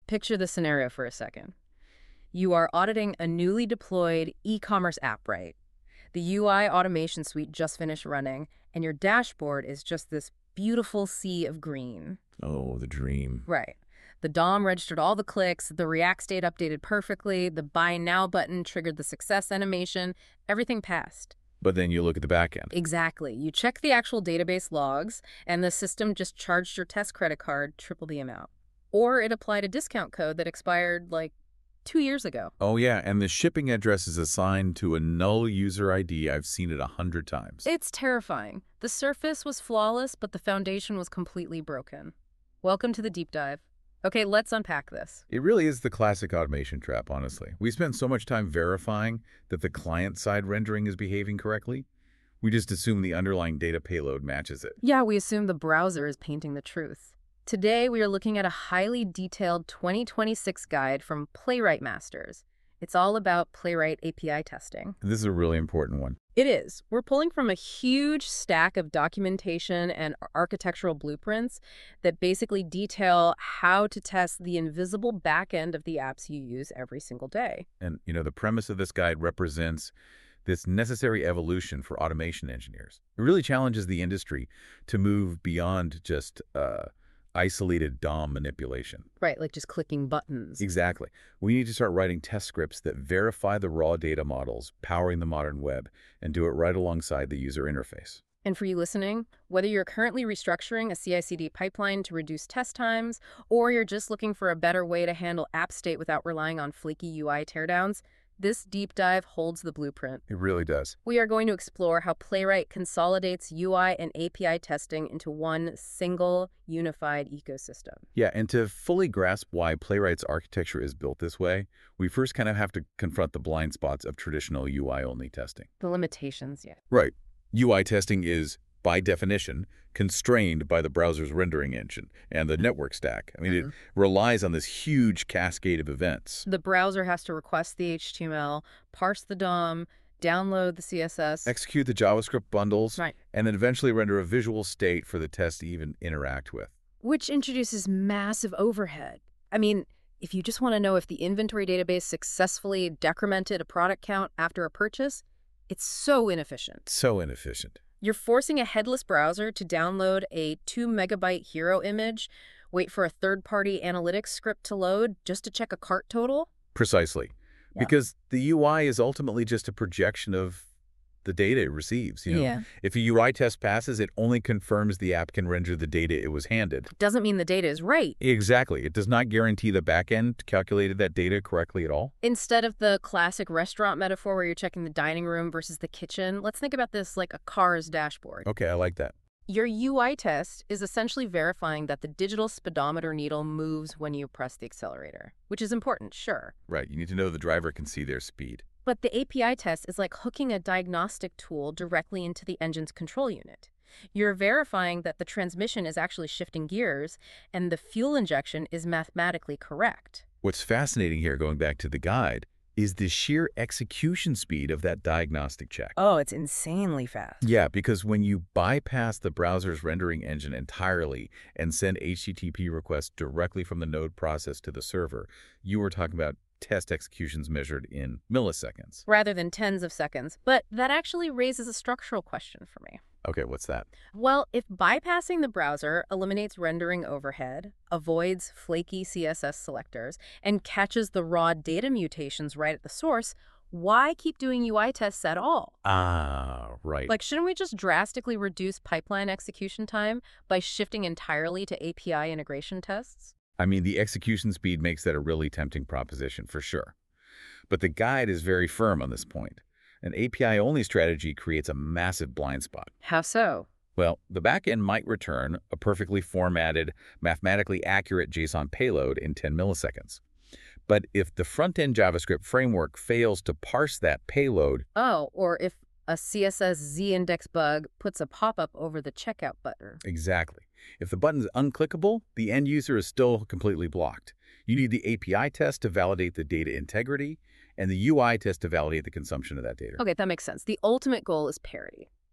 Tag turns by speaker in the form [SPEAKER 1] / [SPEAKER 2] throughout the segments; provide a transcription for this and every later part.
[SPEAKER 1] Picture the scenario for a second. You are auditing a newly deployed e-commerce app, right? The UI automation suite just finished running, and your dashboard is just this beautiful sea of green.
[SPEAKER 2] Oh, the dream.
[SPEAKER 1] Right. The DOM registered all the clicks, the React state updated perfectly, the Buy Now button triggered the success animation, everything passed.
[SPEAKER 2] But then you look at the back end.
[SPEAKER 1] Exactly. You check the actual database logs, and the system just charged your test credit card triple the amount. Or it applied a discount code that expired, 2 years ago.
[SPEAKER 2] Oh, yeah, and the shipping address is assigned to a null user ID. I've seen it 100 times.
[SPEAKER 1] It's terrifying. The surface was flawless, but the foundation was completely broken. Welcome to the deep dive. Okay, let's unpack this.
[SPEAKER 2] It really is the classic automation trap, honestly. We spend so much time verifying that the client-side rendering is behaving correctly. We just assume the underlying data payload matches it.
[SPEAKER 1] Yeah, we assume the browser is painting the truth. Today, we are looking at a highly detailed 2026 guide from Playwright Masters. It's all about Playwright API testing.
[SPEAKER 2] This is a really important one.
[SPEAKER 1] It is. We're pulling from a huge stack of documentation and architectural blueprints that basically detail how to test the invisible back end of the apps you use every single day.
[SPEAKER 2] And, the premise of this guide represents this necessary evolution for automation engineers. It really challenges the industry to move beyond just isolated DOM manipulation.
[SPEAKER 1] Right, like just clicking buttons.
[SPEAKER 2] Exactly. We need to start writing test scripts that verify the raw data models powering the modern web and do it right alongside the user interface.
[SPEAKER 1] And for you listening, whether you're currently restructuring a CI/CD pipeline to reduce test times, or you're just looking for a better way to handle app state without relying on flaky UI teardowns, this deep dive holds the blueprint.
[SPEAKER 2] It really does.
[SPEAKER 1] We are going to explore how Playwright consolidates UI and API testing into one single, unified ecosystem.
[SPEAKER 2] Yeah, and to fully grasp why Playwright's architecture is built this way, we first kind of have to confront the blind spots of traditional UI-only testing.
[SPEAKER 1] The limitations, yeah.
[SPEAKER 2] Right. UI testing is, by definition, constrained by the browser's rendering engine and the network stack. I mean, it relies on this huge cascade of events.
[SPEAKER 1] The browser has to request the HTML, parse the DOM, download the CSS.
[SPEAKER 2] Execute the JavaScript bundles,
[SPEAKER 1] Right.
[SPEAKER 2] And then eventually render a visual state for the test to even interact with.
[SPEAKER 1] Which introduces massive overhead. I mean, if you just want to know if the inventory database successfully decremented a product count after a purchase, it's so inefficient.
[SPEAKER 2] So inefficient.
[SPEAKER 1] You're forcing a headless browser to download a 2-megabyte hero image, wait for a third-party analytics script to load just to check a cart total?
[SPEAKER 2] Precisely.
[SPEAKER 1] Yeah.
[SPEAKER 2] Because the UI is ultimately just a projection of the data it receives.
[SPEAKER 1] Yeah.
[SPEAKER 2] If a UI test passes, it only confirms the app can render the data it was handed.
[SPEAKER 1] Doesn't mean the data is right.
[SPEAKER 2] Exactly. It does not guarantee the backend calculated that data correctly at all.
[SPEAKER 1] Instead of the classic restaurant metaphor where you're checking the dining room versus the kitchen, let's think about this like a car's dashboard.
[SPEAKER 2] Okay, I like that.
[SPEAKER 1] Your UI test is essentially verifying that the digital speedometer needle moves when you press the accelerator, which is important, sure.
[SPEAKER 2] Right. You need to know the driver can see their speed.
[SPEAKER 1] But the API test is like hooking a diagnostic tool directly into the engine's control unit. You're verifying that the transmission is actually shifting gears and the fuel injection is mathematically correct.
[SPEAKER 2] What's fascinating here, going back to the guide, is the sheer execution speed of that diagnostic check.
[SPEAKER 1] Oh, it's insanely fast.
[SPEAKER 2] Yeah, because when you bypass the browser's rendering engine entirely and send HTTP requests directly from the node process to the server, you were talking about test executions measured in milliseconds.
[SPEAKER 1] Rather than tens of seconds. But that actually raises a structural question for me.
[SPEAKER 2] Okay, what's that?
[SPEAKER 1] Well, if bypassing the browser eliminates rendering overhead, avoids flaky CSS selectors, and catches the raw data mutations right at the source, why keep doing UI tests at all?
[SPEAKER 2] Ah, right.
[SPEAKER 1] Shouldn't we just drastically reduce pipeline execution time by shifting entirely to API integration tests?
[SPEAKER 2] I mean, the execution speed makes that a really tempting proposition, for sure. But the guide is very firm on this point. An API-only strategy creates a massive blind spot.
[SPEAKER 1] How so?
[SPEAKER 2] Well, the backend might return a perfectly formatted, mathematically accurate JSON payload in 10 milliseconds. But if the front-end JavaScript framework fails to parse that payload...
[SPEAKER 1] Oh, or if a CSS z-index bug puts a pop-up over the checkout button.
[SPEAKER 2] Exactly. If the button is unclickable, the end user is still completely blocked. You need the API test to validate the data integrity and the UI test to validate the consumption of that data.
[SPEAKER 1] Okay, that makes sense. The ultimate goal is parity.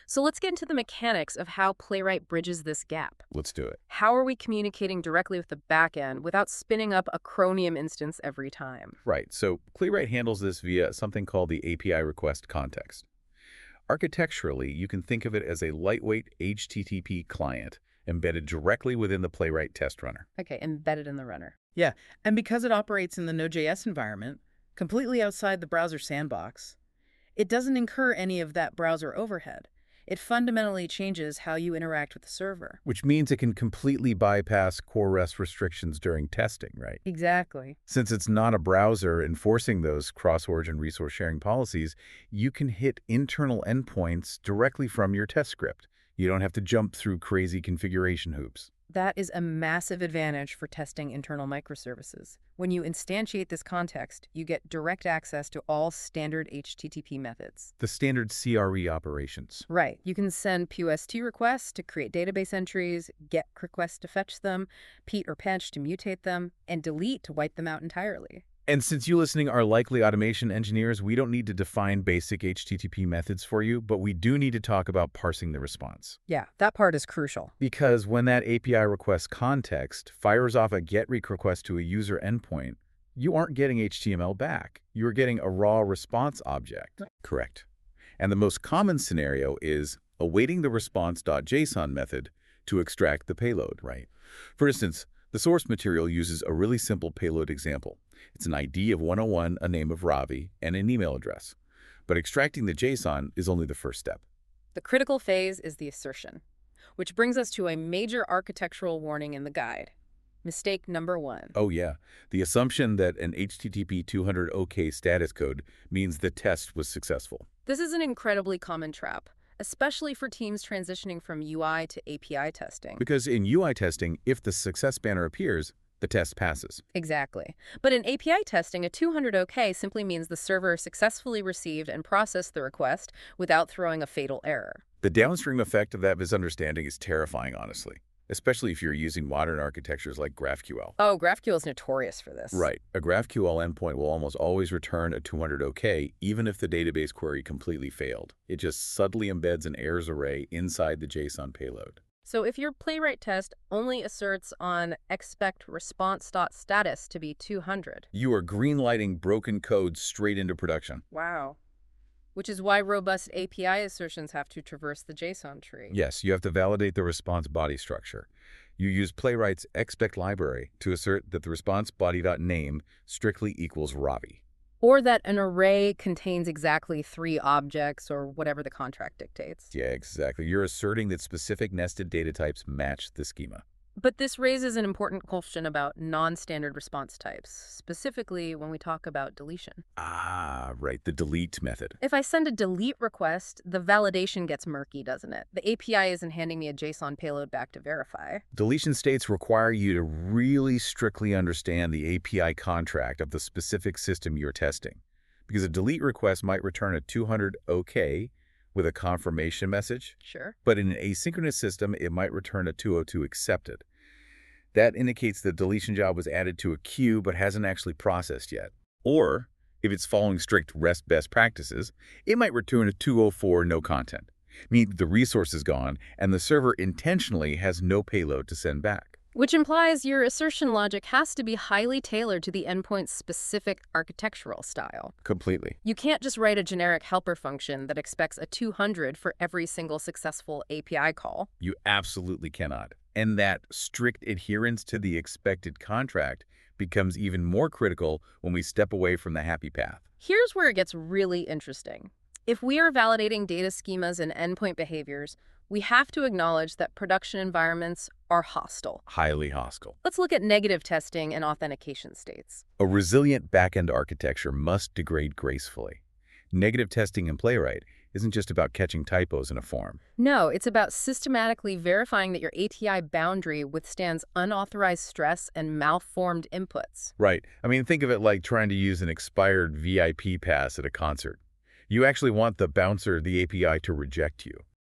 [SPEAKER 1] So let's get into the mechanics of how Playwright bridges this gap.
[SPEAKER 2] Let's do it.
[SPEAKER 1] How are we communicating directly with the backend without spinning up a Chromium instance every time?
[SPEAKER 2] Right, so Playwright handles this via something called the API request context. Architecturally, you can think of it as a lightweight HTTP client embedded directly within the Playwright test runner.
[SPEAKER 1] Okay, embedded in the runner.
[SPEAKER 3] Yeah, and because it operates in the Node.js environment, completely outside the browser sandbox, it doesn't incur any of that browser overhead. It fundamentally changes how you interact with the server.
[SPEAKER 2] Which means it can completely bypass core REST restrictions during testing, right?
[SPEAKER 1] Exactly.
[SPEAKER 2] Since it's not a browser enforcing those cross-origin resource sharing policies, you can hit internal endpoints directly from your test script. You don't have to jump through crazy configuration hoops.
[SPEAKER 1] That is a massive advantage for testing internal microservices. When you instantiate this context, you get direct access to all standard HTTP methods.
[SPEAKER 2] The standard CRE operations.
[SPEAKER 1] Right. You can send POST requests to create database entries, GET requests to fetch them, PET or patch to mutate them, and delete to wipe them out entirely.
[SPEAKER 2] And since you listening are likely automation engineers, we don't need to define basic HTTP methods for you, but we do need to talk about parsing the response.
[SPEAKER 1] Yeah, that part is crucial.
[SPEAKER 2] Because when that API request context fires off a GET request to a user endpoint, you aren't getting HTML back. You're getting a raw response object. Correct. And the most common scenario is awaiting the response.json method to extract the payload. Right. For instance, the source material uses a really simple payload example. It's an ID of 101, a name of Ravi, and an email address. But extracting the JSON is only the first step.
[SPEAKER 1] The critical phase is the assertion, which brings us to a major architectural warning in the guide. Mistake number 1.
[SPEAKER 2] Oh yeah, the assumption that an HTTP 200 OK status code means the test was successful.
[SPEAKER 1] This is an incredibly common trap, especially for teams transitioning from UI to API testing.
[SPEAKER 2] Because in UI testing, if the success banner appears, the test passes.
[SPEAKER 1] Exactly. But in API testing, a 200 OK simply means the server successfully received and processed the request without throwing a fatal error.
[SPEAKER 2] The downstream effect of that misunderstanding is terrifying, honestly, especially if you're using modern architectures like GraphQL.
[SPEAKER 1] Oh, GraphQL is notorious for this.
[SPEAKER 2] Right. A GraphQL endpoint will almost always return a 200 OK, even if the database query completely failed. It just subtly embeds an errors array inside the JSON payload.
[SPEAKER 1] So if your Playwright test only asserts on expect response.status to be 200.
[SPEAKER 2] You are greenlighting broken code straight into production.
[SPEAKER 1] Wow. Which is why robust API assertions have to traverse the JSON tree.
[SPEAKER 2] Yes, you have to validate the response body structure. You use Playwright's expect library to assert that the response body.name strictly equals Ravi.
[SPEAKER 1] Or that an array contains exactly 3 objects or whatever the contract dictates.
[SPEAKER 2] Yeah, exactly. You're asserting that specific nested data types match the schema.
[SPEAKER 1] But this raises an important question about non-standard response types, specifically when we talk about deletion.
[SPEAKER 2] Ah, right, the delete method.
[SPEAKER 1] If I send a delete request, the validation gets murky, doesn't it? The API isn't handing me a JSON payload back to verify.
[SPEAKER 2] Deletion states require you to really strictly understand the API contract of the specific system you're testing, because a delete request might return a 200 OK with a confirmation message.
[SPEAKER 1] Sure.
[SPEAKER 2] But in an asynchronous system, it might return a 202 accepted. That indicates the deletion job was added to a queue but hasn't actually processed yet. Or, if it's following strict REST best practices, it might return a 204 no content, meaning the resource is gone and the server intentionally has no payload to send back.
[SPEAKER 1] Which implies your assertion logic has to be highly tailored to the endpoint's specific architectural style.
[SPEAKER 2] Completely.
[SPEAKER 1] You can't just write a generic helper function that expects a 200 for every single successful API call.
[SPEAKER 2] You absolutely cannot. And that strict adherence to the expected contract becomes even more critical when we step away from the happy path.
[SPEAKER 1] Here's where it gets really interesting. If we are validating data schemas and endpoint behaviors, we have to acknowledge that production environments are hostile.
[SPEAKER 2] Highly hostile.
[SPEAKER 1] Let's look at negative testing and authentication states.
[SPEAKER 2] A resilient backend architecture must degrade gracefully. Negative testing in Playwright isn't just about catching typos in a form.
[SPEAKER 1] No, it's about systematically verifying that your API boundary withstands unauthorized stress and malformed inputs.
[SPEAKER 2] Right. I mean, think of it like trying to use an expired VIP pass at a concert. You actually want the bouncer, the API, to reject you.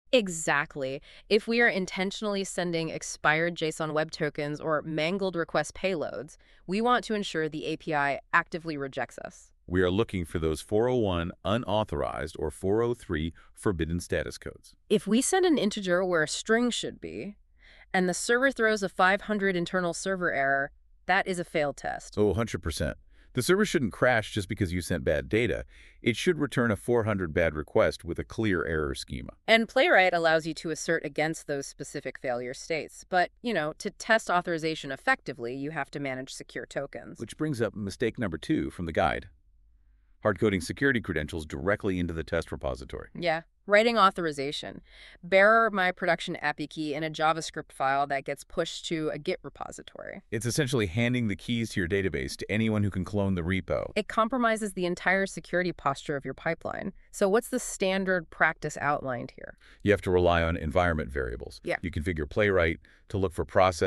[SPEAKER 1] Exactly. If we are intentionally sending expired JSON web tokens or mangled request payloads, we want to ensure the API actively rejects us.
[SPEAKER 2] We are looking for those 401 unauthorized or 403 forbidden status codes.
[SPEAKER 1] If we send an integer where a string should be, and the server throws a 500 internal server error, that is a failed test.
[SPEAKER 2] Oh, 100%. The server shouldn't crash just because you sent bad data. It should return a 400 bad request with a clear error schema.
[SPEAKER 1] And Playwright allows you to assert against those specific failure states. But, to test authorization effectively, you have to manage secure tokens.
[SPEAKER 2] Which brings up mistake number 2 from the guide. Hard-coding security credentials directly into the test repository.
[SPEAKER 1] Yeah. Writing authorization. Bearer my production API key in a JavaScript file that gets pushed to a Git repository.
[SPEAKER 2] It's essentially handing the keys to your database to anyone who can clone the repo.
[SPEAKER 1] It compromises the entire security posture of your pipeline. So what's the standard practice outlined here?
[SPEAKER 2] You have to rely on environment variables.
[SPEAKER 1] Yeah.
[SPEAKER 2] You configure Playwright to look for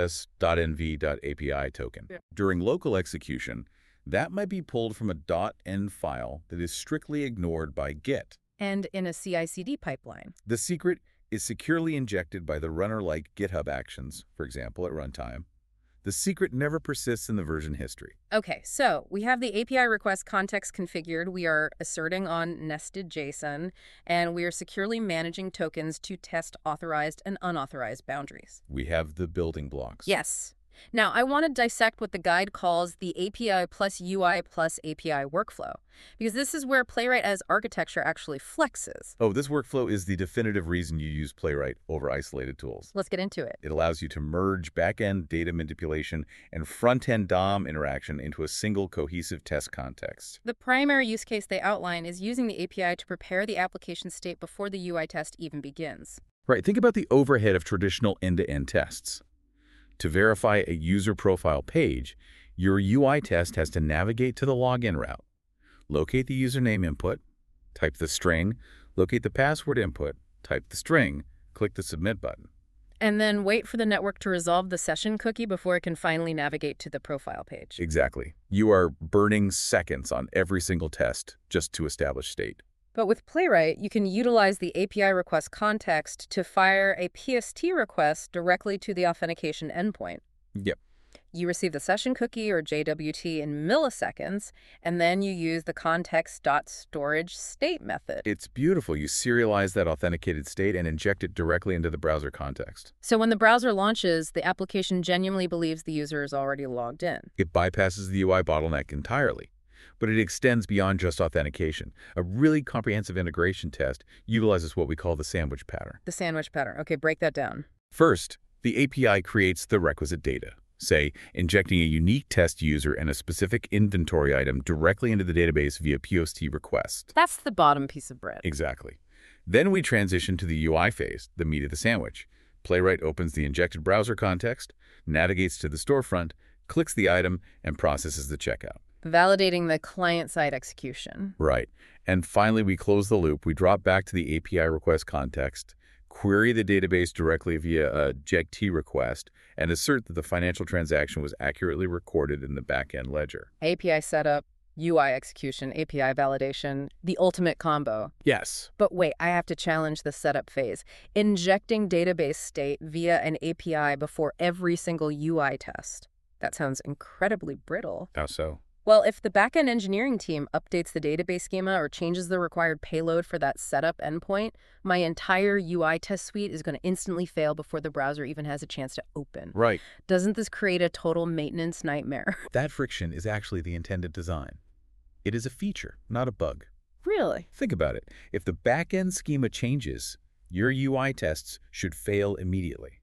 [SPEAKER 2] process.env.api token.
[SPEAKER 1] Yeah.
[SPEAKER 2] During local execution, that might be pulled from a .env file that is strictly ignored by Git.
[SPEAKER 1] And in a CI/CD pipeline.
[SPEAKER 2] The secret is securely injected by the runner like GitHub Actions, for example, at runtime. The secret never persists in the version history.
[SPEAKER 1] Okay, so we have the API request context configured. We are asserting on nested JSON, and we are securely managing tokens to test authorized and unauthorized boundaries.
[SPEAKER 2] We have the building blocks.
[SPEAKER 1] Yes. Now, I want to dissect what the guide calls the API plus UI plus API workflow, because this is where Playwright as architecture actually flexes.
[SPEAKER 2] Oh, this workflow is the definitive reason you use Playwright over isolated tools.
[SPEAKER 1] Let's get into it.
[SPEAKER 2] It allows you to merge back-end data manipulation and front-end DOM interaction into a single cohesive test context.
[SPEAKER 1] The primary use case they outline is using the API to prepare the application state before the UI test even begins.
[SPEAKER 2] Right, think about the overhead of traditional end-to-end tests. To verify a user profile page, your UI test has to navigate to the login route, locate the username input, type the string, locate the password input, type the string, click the submit button.
[SPEAKER 1] And then wait for the network to resolve the session cookie before it can finally navigate to the profile page.
[SPEAKER 2] Exactly. You are burning seconds on every single test just to establish state.
[SPEAKER 1] But with Playwright, you can utilize the API request context to fire a PST request directly to the authentication endpoint.
[SPEAKER 2] Yep.
[SPEAKER 1] You receive the session cookie or JWT in milliseconds, and then you use the context.storageState method.
[SPEAKER 2] It's beautiful. You serialize that authenticated state and inject it directly into the browser context.
[SPEAKER 1] So when the browser launches, the application genuinely believes the user is already logged in.
[SPEAKER 2] It bypasses the UI bottleneck entirely. But it extends beyond just authentication. A really comprehensive integration test utilizes what we call the sandwich pattern.
[SPEAKER 1] The sandwich pattern. Okay, break that down.
[SPEAKER 2] First, the API creates the requisite data, say, injecting a unique test user and a specific inventory item directly into the database via POST request.
[SPEAKER 1] That's the bottom piece of bread.
[SPEAKER 2] Exactly. Then we transition to the UI phase, the meat of the sandwich. Playwright opens the injected browser context, navigates to the storefront, clicks the item, and processes the checkout.
[SPEAKER 1] Validating the client-side execution.
[SPEAKER 2] Right. And finally, we close the loop. We drop back to the API request context, query the database directly via a JEGT request, and assert that the financial transaction was accurately recorded in the back-end ledger.
[SPEAKER 1] API setup, UI execution, API validation, the ultimate combo.
[SPEAKER 2] Yes.
[SPEAKER 1] But wait, I have to challenge the setup phase. Injecting database state via an API before every single UI test. That sounds incredibly brittle.
[SPEAKER 2] How so?
[SPEAKER 1] Well, if the backend engineering team updates the database schema or changes the required payload for that setup endpoint, my entire UI test suite is going to instantly fail before the browser even has a chance to open.
[SPEAKER 2] Right.
[SPEAKER 1] Doesn't this create a total maintenance nightmare?
[SPEAKER 2] That friction is actually the intended design. It is a feature, not a bug.
[SPEAKER 1] Really?
[SPEAKER 2] Think about it. If the back-end schema changes, your UI tests should fail immediately.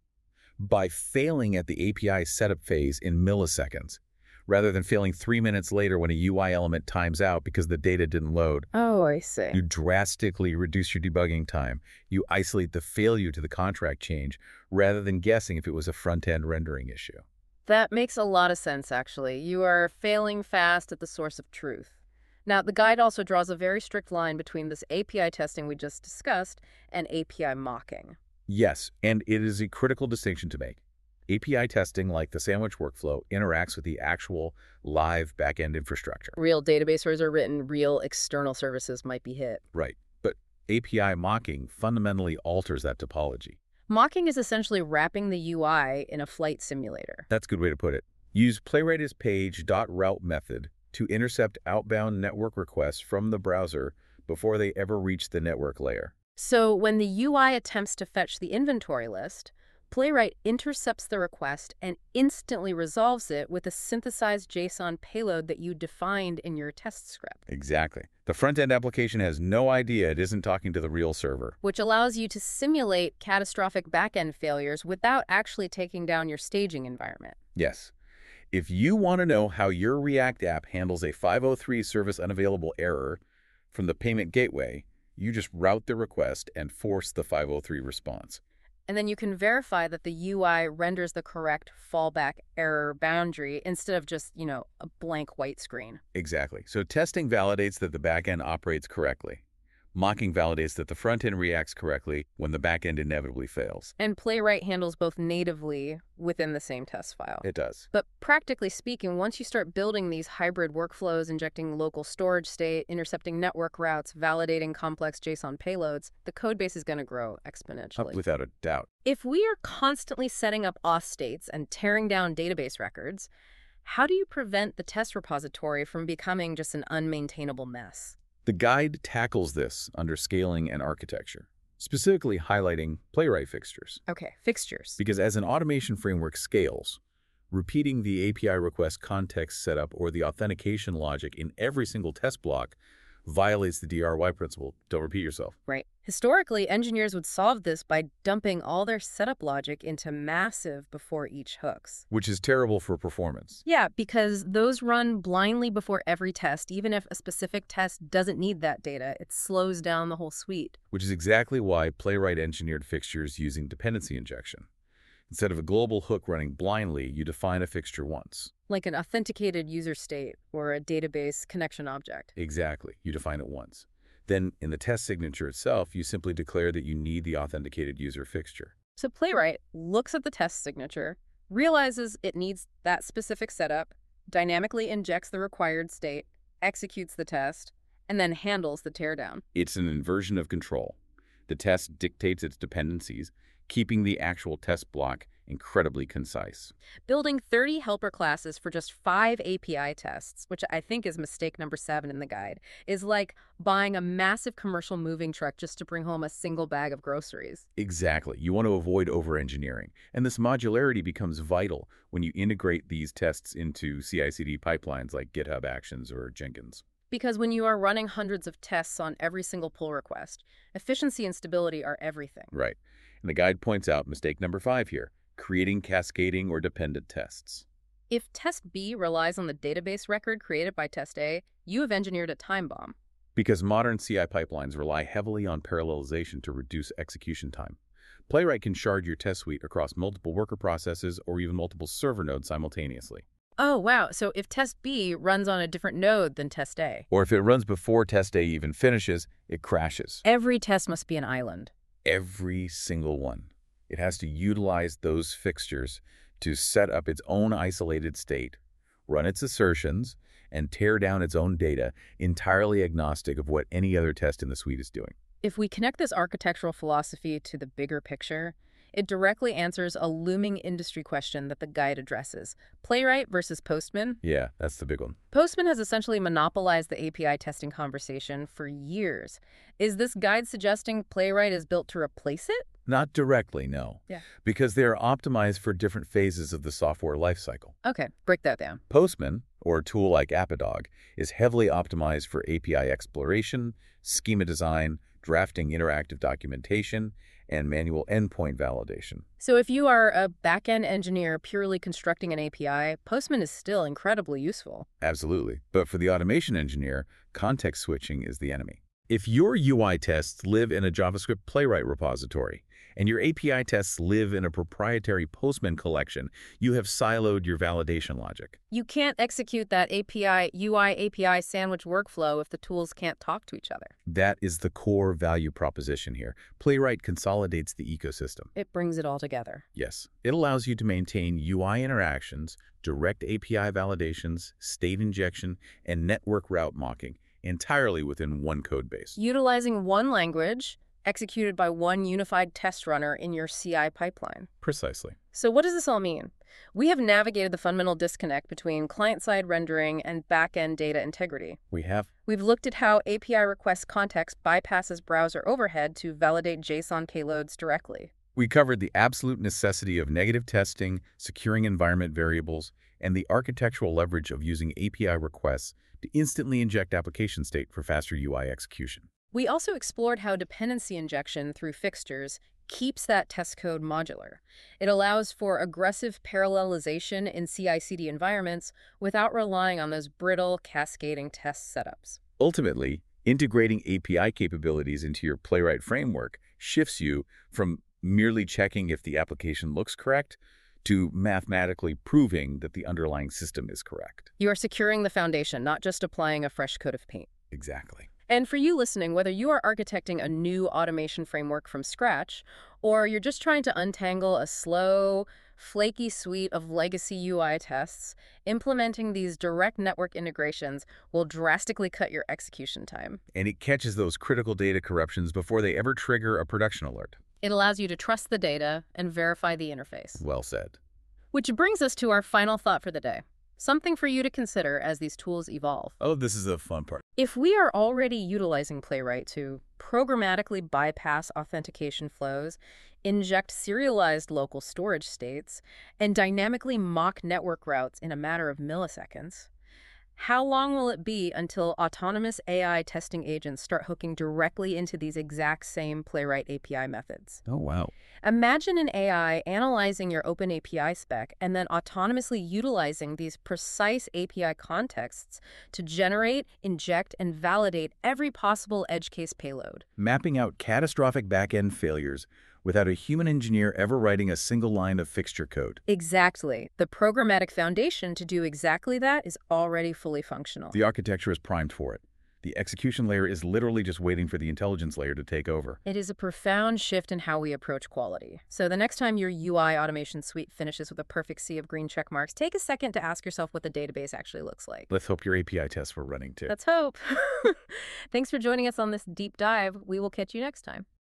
[SPEAKER 2] By failing at the API setup phase in milliseconds, rather than failing 3 minutes later when a UI element times out because the data didn't load.
[SPEAKER 1] Oh, I see.
[SPEAKER 2] You drastically reduce your debugging time. You isolate the failure to the contract change rather than guessing if it was a front-end rendering issue.
[SPEAKER 1] That makes a lot of sense, actually. You are failing fast at the source of truth. Now, the guide also draws a very strict line between this API testing we just discussed and API mocking.
[SPEAKER 2] Yes, and it is a critical distinction to make. API testing, like the sandwich workflow, interacts with the actual live backend infrastructure.
[SPEAKER 1] Real databases are written, real external services might be hit.
[SPEAKER 2] Right. But API mocking fundamentally alters that topology.
[SPEAKER 1] Mocking is essentially wrapping the UI in a flight simulator.
[SPEAKER 2] That's a good way to put it. Use playwright_page.route method to intercept outbound network requests from the browser before they ever reach the network layer.
[SPEAKER 1] So when the UI attempts to fetch the inventory list, Playwright intercepts the request and instantly resolves it with a synthesized JSON payload that you defined in your test script.
[SPEAKER 2] Exactly. The front-end application has no idea it isn't talking to the real server.
[SPEAKER 1] Which allows you to simulate catastrophic backend failures without actually taking down your staging environment.
[SPEAKER 2] Yes. If you want to know how your React app handles a 503 service unavailable error from the payment gateway, you just route the request and force the 503 response.
[SPEAKER 1] And then you can verify that the UI renders the correct fallback error boundary instead of just, a blank white screen.
[SPEAKER 2] Exactly. So testing validates that the backend operates correctly. Mocking validates that the front-end reacts correctly when the backend inevitably fails.
[SPEAKER 1] And Playwright handles both natively within the same test file.
[SPEAKER 2] It does.
[SPEAKER 1] But practically speaking, once you start building these hybrid workflows, injecting local storage state, intercepting network routes, validating complex JSON payloads, the code base is going to grow exponentially.
[SPEAKER 2] Without a doubt.
[SPEAKER 1] If we are constantly setting up auth states and tearing down database records, how do you prevent the test repository from becoming just an unmaintainable mess?
[SPEAKER 2] The guide tackles this under scaling and architecture, specifically highlighting Playwright fixtures.
[SPEAKER 1] Okay, fixtures.
[SPEAKER 2] Because as an automation framework scales, repeating the API request context setup or the authentication logic in every single test block violates the DRY principle. Don't repeat yourself.
[SPEAKER 1] Right. Historically, engineers would solve this by dumping all their setup logic into massive before each hooks.
[SPEAKER 2] Which is terrible for performance.
[SPEAKER 1] Yeah, because those run blindly before every test. Even if a specific test doesn't need that data, it slows down the whole suite.
[SPEAKER 2] Which is exactly why Playwright engineered fixtures using dependency injection. Instead of a global hook running blindly, you define a fixture once.
[SPEAKER 1] Like an authenticated user state or a database connection object.
[SPEAKER 2] Exactly. You define it once. Then, in the test signature itself, you simply declare that you need the authenticated user fixture.
[SPEAKER 1] So Playwright looks at the test signature, realizes it needs that specific setup, dynamically injects the required state, executes the test, and then handles the teardown.
[SPEAKER 2] It's an inversion of control. The test dictates its dependencies, keeping the actual test block incredibly concise.
[SPEAKER 1] Building 30 helper classes for just 5 API tests, which I think is mistake number 7 in the guide, is like buying a massive commercial moving truck just to bring home a single bag of groceries.
[SPEAKER 2] Exactly. You want to avoid over-engineering. And this modularity becomes vital when you integrate these tests into CI/CD pipelines like GitHub Actions or Jenkins.
[SPEAKER 1] Because when you are running hundreds of tests on every single pull request, efficiency and stability are everything.
[SPEAKER 2] Right. And the guide points out mistake number 5 here, creating cascading or dependent tests.
[SPEAKER 1] If test B relies on the database record created by test A, you have engineered a time bomb.
[SPEAKER 2] Because modern CI pipelines rely heavily on parallelization to reduce execution time. Playwright can shard your test suite across multiple worker processes or even multiple server nodes simultaneously.
[SPEAKER 1] Oh, wow. So if test B runs on a different node than test A.
[SPEAKER 2] Or if it runs before test A even finishes, it crashes.
[SPEAKER 1] Every test must be an island.
[SPEAKER 2] Every single one. It has to utilize those fixtures to set up its own isolated state, run its assertions, and tear down its own data, entirely agnostic of what any other test in the suite is doing.
[SPEAKER 1] If we connect this architectural philosophy to the bigger picture, it directly answers a looming industry question that the guide addresses. Playwright versus Postman.
[SPEAKER 2] Yeah, that's the big one.
[SPEAKER 1] Postman has essentially monopolized the API testing conversation for years. Is this guide suggesting Playwright is built to replace it?
[SPEAKER 2] Not directly, no.
[SPEAKER 1] Yeah.
[SPEAKER 2] Because they are optimized for different phases of the software lifecycle.
[SPEAKER 1] Okay, break that down.
[SPEAKER 2] Postman, or a tool like Apidog, is heavily optimized for API exploration, schema design, drafting interactive documentation, and manual endpoint validation.
[SPEAKER 1] So if you are a back-end engineer purely constructing an API, Postman is still incredibly useful.
[SPEAKER 2] Absolutely. But for the automation engineer, context switching is the enemy. If your UI tests live in a JavaScript Playwright repository, and your API tests live in a proprietary Postman collection, you have siloed your validation logic.
[SPEAKER 1] You can't execute that UI-API sandwich workflow if the tools can't talk to each other.
[SPEAKER 2] That is the core value proposition here. Playwright consolidates the ecosystem.
[SPEAKER 1] It brings it all together.
[SPEAKER 2] Yes. It allows you to maintain UI interactions, direct API validations, state injection, and network route mocking, entirely within one code base.
[SPEAKER 1] Utilizing one language, executed by one unified test runner in your CI pipeline.
[SPEAKER 2] Precisely.
[SPEAKER 1] So what does this all mean? We have navigated the fundamental disconnect between client-side rendering and back-end data integrity.
[SPEAKER 2] We have.
[SPEAKER 1] We've looked at how API request context bypasses browser overhead to validate JSON payloads directly.
[SPEAKER 2] We covered the absolute necessity of negative testing, securing environment variables, and the architectural leverage of using API requests to instantly inject application state for faster UI execution.
[SPEAKER 1] We also explored how dependency injection through fixtures keeps that test code modular. It allows for aggressive parallelization in CI/CD environments without relying on those brittle, cascading test setups.
[SPEAKER 2] Ultimately, integrating API capabilities into your Playwright framework shifts you from merely checking if the application looks correct to mathematically proving that the underlying system is correct.
[SPEAKER 1] You are securing the foundation, not just applying a fresh coat of paint.
[SPEAKER 2] Exactly.
[SPEAKER 1] And for you listening, whether you are architecting a new automation framework from scratch, or you're just trying to untangle a slow, flaky suite of legacy UI tests, implementing these direct network integrations will drastically cut your execution time.
[SPEAKER 2] And it catches those critical data corruptions before they ever trigger a production alert.
[SPEAKER 1] It allows you to trust the data and verify the interface.
[SPEAKER 2] Well said.
[SPEAKER 1] Which brings us to our final thought for the day. Something for you to consider as these tools evolve.
[SPEAKER 2] Oh, this is the fun part.
[SPEAKER 1] If we are already utilizing Playwright to programmatically bypass authentication flows, inject serialized local storage states, and dynamically mock network routes in a matter of milliseconds, how long will it be until autonomous AI testing agents start hooking directly into these exact same Playwright API methods?
[SPEAKER 2] Oh, wow.
[SPEAKER 1] Imagine an AI analyzing your open API spec and then autonomously utilizing these precise API contexts to generate, inject, and validate every possible edge case payload.
[SPEAKER 2] Mapping out catastrophic back-end failures without a human engineer ever writing a single line of fixture code.
[SPEAKER 1] Exactly. The programmatic foundation to do exactly that is already fully functional.
[SPEAKER 2] The architecture is primed for it. The execution layer is literally just waiting for the intelligence layer to take over.
[SPEAKER 1] It is a profound shift in how we approach quality. So the next time your UI automation suite finishes with a perfect sea of green check marks, take a second to ask yourself what the database actually looks like.
[SPEAKER 2] Let's hope your API tests were running too.
[SPEAKER 1] Let's hope. Thanks for joining us on this deep dive. We will catch you next time.